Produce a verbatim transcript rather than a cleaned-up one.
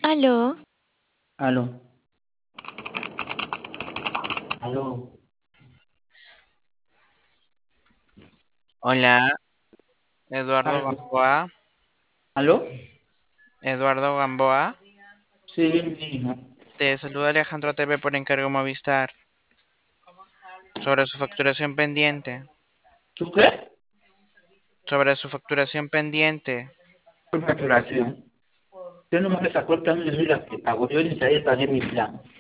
Aló, Aló, aló, Hola, Eduardo aló, Gamboa. aló. Eduardo Gamboa. Sí, mi hija. Te saluda Alejandro T V por encargo Movistar sobre su facturación pendiente. ¿Tú qué? Sobre su facturación pendiente. Por facturación. Usted no me sacó el plan de vida que pagó. Yo ni sabía pagué mi plan.